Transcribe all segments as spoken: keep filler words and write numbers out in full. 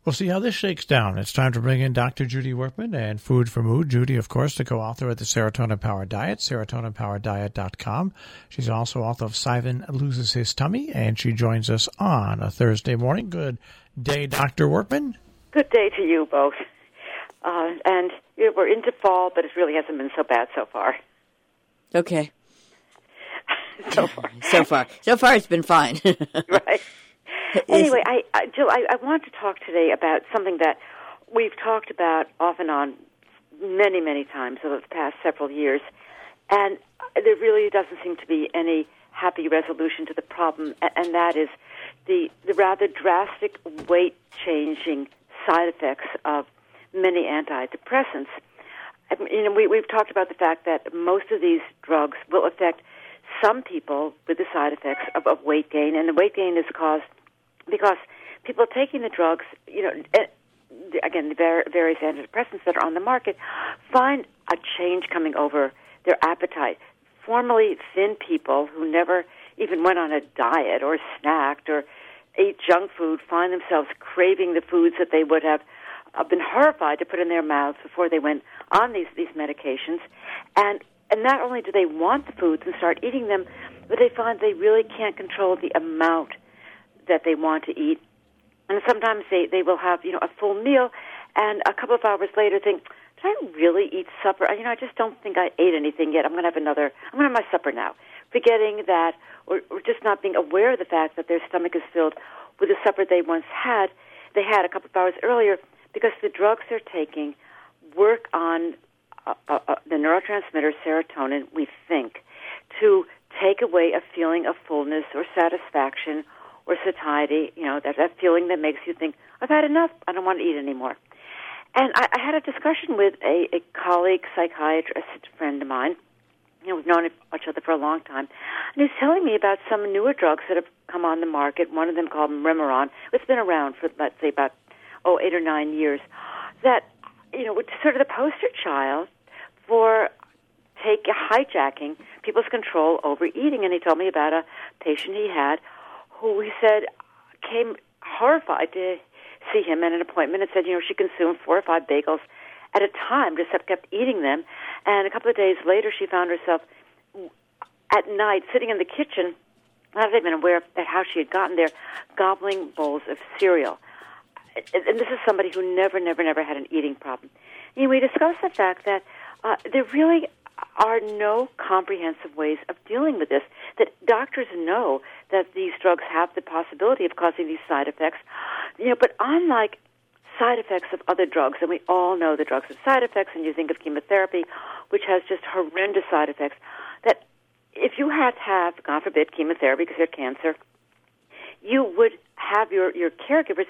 We'll see how this shakes down. It's time to bring in Doctor Judy Workman and Food for Mood. Judy, of course, the co-author of the Serotonin Power Diet, serotonin power diet dot com. She's also author of Simon Loses His Tummy, and she joins us on a Thursday morning. Good day, Doctor Workman. Good day to you both. Uh, and you know, we're into fall, but it really hasn't been so bad so far. Okay. so far. so far. So far it's been fine. Right. Anyway, I, I, Jill, I, I want to talk today about something that we've talked about off and on many, many times over the past several years, and there really doesn't seem to be any happy resolution to the problem, and that is the, the rather drastic weight-changing side effects of many antidepressants. I mean, you know, we, we've talked about the fact that most of these drugs will affect some people with the side effects of, of weight gain, and the weight gain is caused because people taking the drugs, you know, again, the various antidepressants that are on the market, find a change coming over their appetite. Formerly thin people who never even went on a diet or snacked or ate junk food find themselves craving the foods that they would have uh, been horrified to put in their mouths before they went on these, these medications. And, and not only do they want the foods and start eating them, but they find they really can't control the amount that they want to eat. And sometimes they, they will have, you know, a full meal, and a couple of hours later think, did I really eat supper? You know, I just don't think I ate anything yet. I'm going to have another, I'm going to have my supper now. Forgetting that, or, or just not being aware of the fact that their stomach is filled with the supper they once had, they had a couple of hours earlier, because the drugs they're taking work on uh, uh, the neurotransmitter serotonin, we think, to take away a feeling of fullness or satisfaction or satiety, you know, that, that feeling that makes you think, I've had enough, I don't want to eat anymore. And I, I had a discussion with a, a colleague, psychiatrist, friend of mine. You know, we've known each other for a long time. And he's telling me about some newer drugs that have come on the market, one of them called Remeron. It's been around for, let's say, about, oh, eight or nine years, that, you know, it's sort of the poster child for take hijacking people's control over eating. And he told me about a patient he had who he said came horrified to see him at an appointment and said, you know, she consumed four or five bagels at a time, just kept eating them. And a couple of days later, she found herself at night sitting in the kitchen, not even aware of how she had gotten there, gobbling bowls of cereal. And this is somebody who never, never, never had an eating problem. And we discussed the fact that uh, there really are no comprehensive ways of dealing with this, that doctors know that these drugs have the possibility of causing these side effects, you know, but unlike side effects of other drugs, and we all know the drugs have side effects, and you think of chemotherapy, which has just horrendous side effects, that if you had to have, God forbid, chemotherapy because you have cancer, you would have your, your caregivers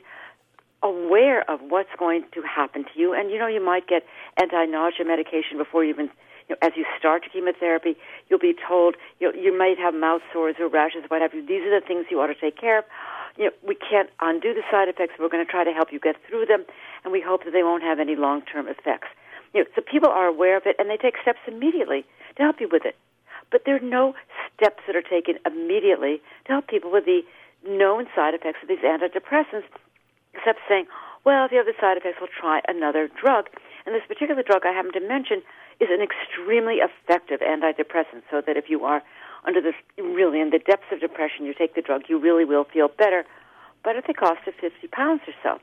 aware of what's going to happen to you, and, you know, you might get anti-nausea medication before you even, you know, as you start chemotherapy, you'll be told you know, you might have mouth sores or rashes, what have you. These are the things you ought to take care of. You know, we can't undo the side effects. We're going to try to help you get through them, and we hope that they won't have any long-term effects. You know, so people are aware of it, and they take steps immediately to help you with it. But there are no steps that are taken immediately to help people with the known side effects of these antidepressants, except saying, well, if you have the side effects, we'll try another drug. And this particular drug I happen to mention is an extremely effective antidepressant, so that if you are under this, really in the depths of depression, you take the drug, you really will feel better, but at the cost of fifty pounds or so.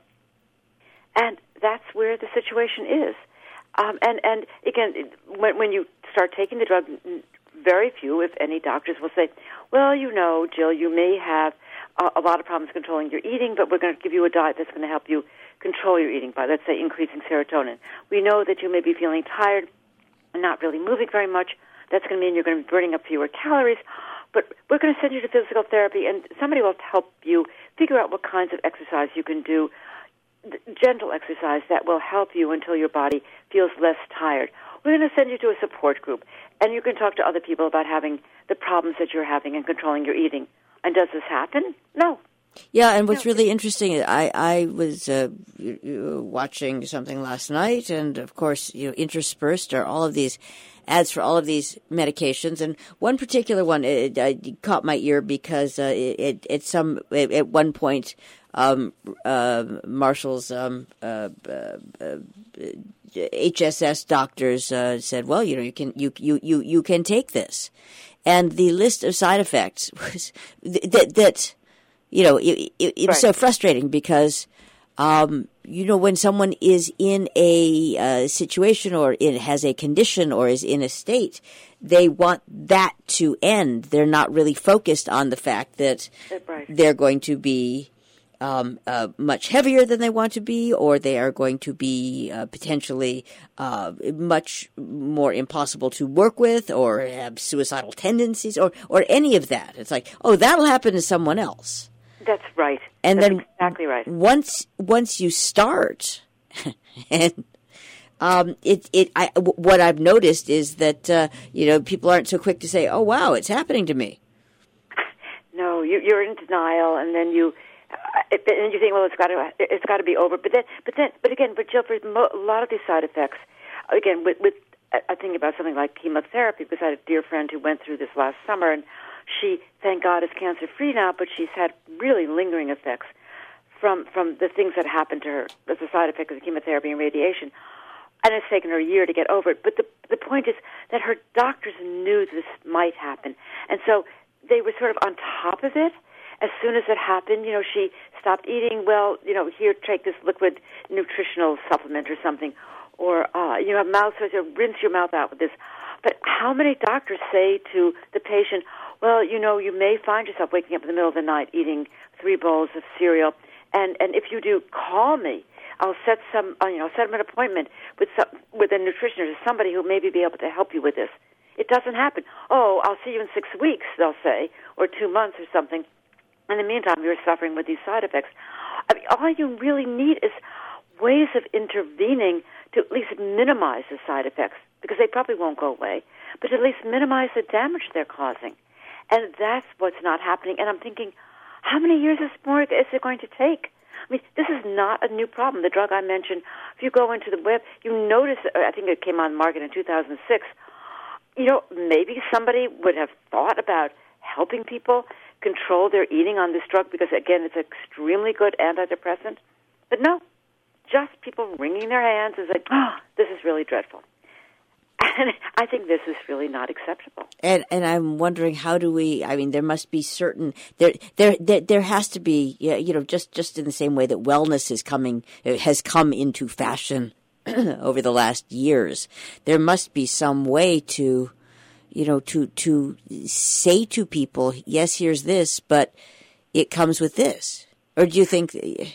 And that's where the situation is. Um, and, and again, when, when you start taking the drug, very few, if any, doctors will say, well, you know, Jill, you may have a, a lot of problems controlling your eating, but we're going to give you a diet that's going to help you control your eating by, let's say, increasing serotonin. We know that you may be feeling tired and not really moving very much. That's going to mean you're going to be burning up fewer calories, but we're going to send you to physical therapy, and somebody will help you figure out what kinds of exercise you can do, gentle exercise that will help you until your body feels less tired. We're going to send you to a support group, and you can talk to other people about having the problems that you're having and controlling your eating. And does this happen? No. Yeah, and what's really interesting, I, I was uh, watching something last night, and of course, you know, interspersed are all of these ads for all of these medications, and one particular one it, it caught my ear because uh, it, it, it some it, at one point um, uh, Marshall's um, uh, uh, uh, H S S doctors uh, said, "Well, you know, you can you you you you can take this," and the list of side effects was th- that that you know it, it, it was right. so frustrating because. Um, you know, when someone is in a uh, situation or in, has a condition or is in a state, they want that to end. They're not really focused on the fact that right. they're going to be um, uh, much heavier than they want to be, or they are going to be uh, potentially uh, much more impossible to work with, or have suicidal tendencies, or, or any of that. It's like, oh, that'll happen to someone else. That's right. And That's then exactly right. Once once you start, and um, it it I, w- what I've noticed is that uh, you know people aren't so quick to say, "Oh wow, it's happening to me." No, you, you're in denial, and then you uh, and you think, "Well, it's got to it's got to be over." But then, but then, but again, but Jill, for mo- a lot of these side effects, again, with, with I think about something like chemotherapy, because I had a dear friend who went through this last summer, and she, thank God, is cancer-free now, but she's had really lingering effects from from the things that happened to her as a side effect of the chemotherapy and radiation. And it's taken her a year to get over it. But the the point is that her doctors knew this might happen. And so they were sort of on top of it. As soon as it happened, you know, she stopped eating. Well, you know, here, take this liquid nutritional supplement or something. Or, uh, you have mouth sores, so rinse your mouth out with this. But how many doctors say to the patient, well, you know, you may find yourself waking up in the middle of the night eating three bowls of cereal, and, and if you do, call me. I'll set some, uh, you know, set them an appointment with some, with a nutritionist or somebody who may be able to help you with this. It doesn't happen. Oh, I'll see you in six weeks, they'll say, or two months or something. In the meantime, you're suffering with these side effects. I mean, all you really need is ways of intervening to at least minimize the side effects, because they probably won't go away, but at least minimize the damage they're causing. And that's what's not happening. And I'm thinking, how many years is more is it going to take? I mean, this is not a new problem. The drug I mentioned, if you go into the web, you notice, I think it came on the market in two thousand six, you know, maybe somebody would have thought about helping people control their eating on this drug because, again, it's an extremely good antidepressant. But no, just people wringing their hands and saying, oh, this is really dreadful. And I think this is really not acceptable. And and I'm wondering, how do we? I mean, there must be certain there there there, there has to be, you know, just, just in the same way that wellness is coming has come into fashion over the last years. There must be some way to, you know, to to say to people, yes, here's this, but it comes with this. Or do you think?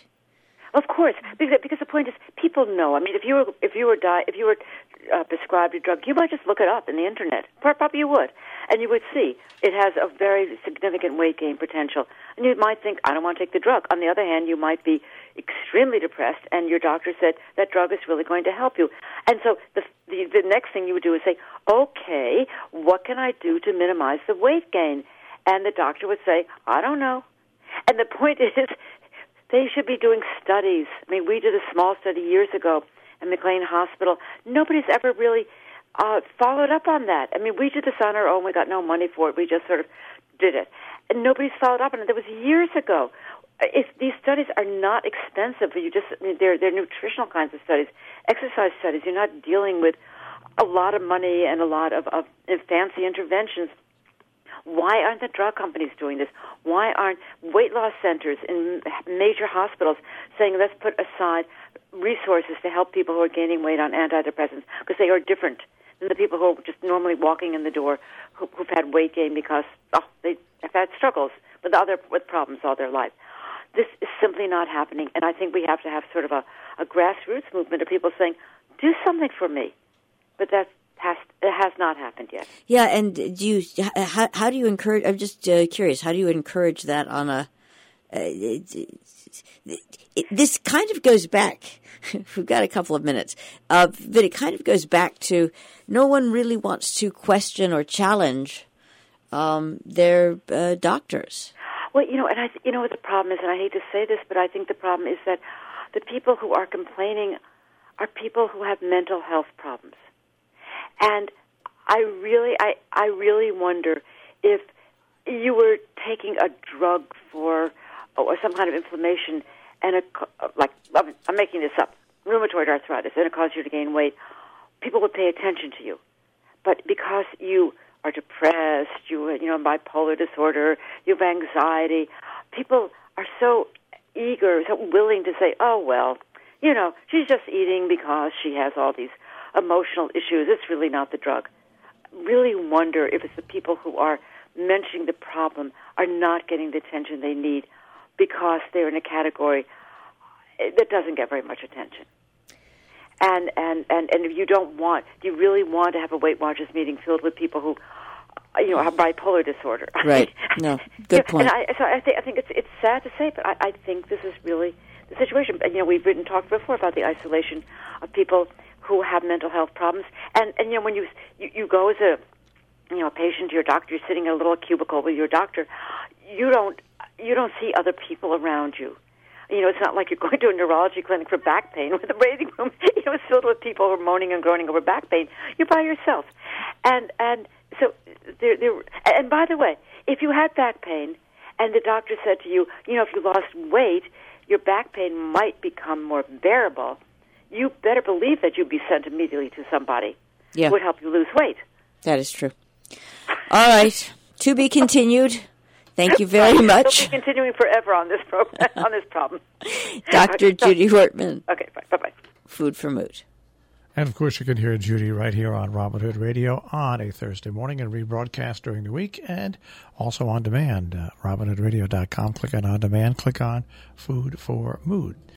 Of course, because, because the point is, people know. I mean, if you were if you were di- if you were uh, prescribed a drug, you might just look it up in the internet. Probably you would, and you would see it has a very significant weight gain potential. And you might think, I don't want to take the drug. On the other hand, you might be extremely depressed, and your doctor said that drug is really going to help you. And so the the, the next thing you would do is say, okay, what can I do to minimize the weight gain? And the doctor would say, I don't know. And the point is, they should be doing studies. I mean, we did a small study years ago at McLean Hospital. Nobody's ever really uh, followed up on that. I mean, we did this on our own. We got no money for it. We just sort of did it. And nobody's followed up on it. That was years ago. If these studies are not expensive, you just I mean, they're, they're nutritional kinds of studies, exercise studies. You're not dealing with a lot of money and a lot of, of fancy interventions. Why aren't the drug companies doing this? Why aren't weight loss centers in major hospitals saying, let's put aside resources to help people who are gaining weight on antidepressants, because they are different than the people who are just normally walking in the door who, who've had weight gain because oh, they have had struggles with other with problems all their life. This is simply not happening, and I think we have to have sort of a, a grassroots movement of people saying, do something for me. But that's Has, it has not happened yet. Yeah, and do you? How, how do you encourage? I'm just uh, curious. How do you encourage that on a? Uh, it, it, it, this kind of goes back. We've got a couple of minutes, uh, but it kind of goes back to no one really wants to question or challenge um, their uh, doctors. Well, you know, and I, you know what the problem is, and I hate to say this, but I think the problem is that the people who are complaining are people who have mental health problems. And I really, I, I really wonder if you were taking a drug for or some kind of inflammation, and it, like I'm making this up, rheumatoid arthritis, and it causes you to gain weight, people would pay attention to you. But because you are depressed, you you know bipolar disorder, you have anxiety, people are so eager, so willing to say, oh well, you know, she's just eating because she has all these emotional issues. It's really not the drug. Really wonder if it's the people who are mentioning the problem are not getting the attention they need because they're in a category that doesn't get very much attention. And and, and, and if you don't want, do you really want to have a Weight Watchers meeting filled with people who, you know, have bipolar disorder? Right. No. Good yeah, point. And I, so I think I think it's it's sad to say, but I, I think this is really the situation. You know, we've written talked before about the isolation of people who have mental health problems, and and you know when you you, you go as a you know a patient to your doctor, you're sitting in a little cubicle with your doctor, you don't you don't see other people around you. You know, it's not like you're going to a neurology clinic for back pain where the waiting room, you know, is filled with people who are moaning and groaning over back pain. You're by yourself, and and so there there. And by the way, if you had back pain, and the doctor said to you, you know, if you lost weight, your back pain might become more bearable, you better believe that you'd be sent immediately to somebody yeah. who would help you lose weight. That is true. All right. To be continued. Thank you very much. We'll be continuing forever on this program, on this problem. Doctor Judy Wortman. Okay, bye. Bye-bye. Food for Mood. And, of course, you can hear Judy right here on Robin Hood Radio on a Thursday morning and rebroadcast during the week and also on demand. Uh, robin hood radio dot com. Click on On Demand. Click on Food for Mood.